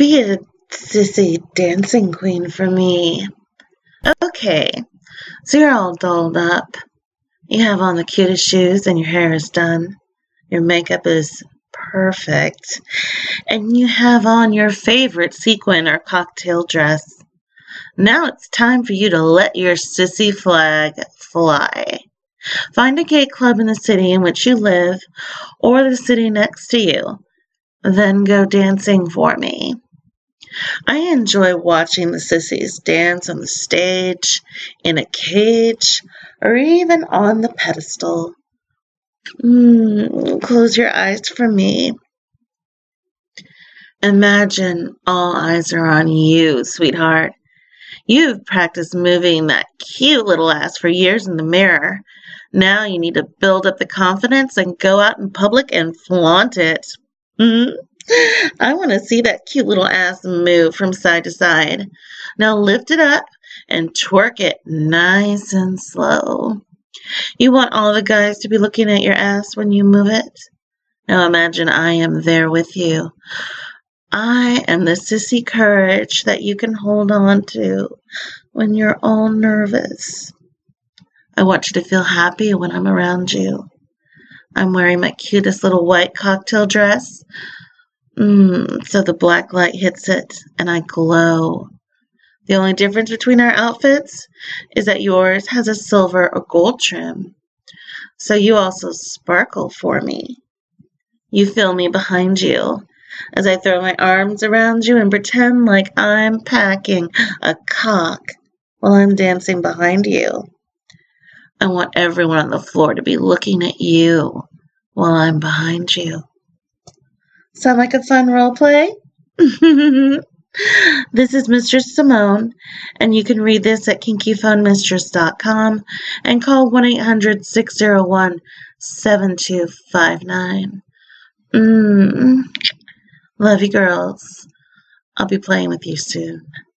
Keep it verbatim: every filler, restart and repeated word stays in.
Be a sissy dancing queen for me. Okay, so you're all dolled up. You have on the cutest shoes and your hair is done. Your makeup is perfect. And you have on your favorite sequin or cocktail dress. Now it's time for you to let your sissy flag fly. Find a gay club in the city in which you live or the city next to you. Then go dancing for me. I enjoy watching the sissies dance on the stage, in a cage, or even on the pedestal. Mm, close your eyes for me. Imagine all eyes are on you, sweetheart. You've practiced moving that cute little ass for years in the mirror. Now you need to build up the confidence and go out in public and flaunt it. Mm-hmm. I want to see that cute little ass move from side to side. Now lift it up and twerk it nice and slow. You want all the guys to be looking at your ass when you move it? Now imagine I am there with you. I am the sissy courage that you can hold on to when you're all nervous. I want you to feel happy when I'm around you. I'm wearing my cutest little white cocktail dress. Mmm, so the black light hits it and I glow. The only difference between our outfits is that yours has a silver or gold trim. So you also sparkle for me. You feel me behind you as I throw my arms around you and pretend like I'm packing a cock while I'm dancing behind you. I want everyone on the floor to be looking at you while I'm behind you. Sound like a fun role play? This is Mistress Simone, and you can read this at kinky phone mistress dot com and call one eight hundred six oh one seven two five nine. Mmm. Love you, girls. I'll be playing with you soon.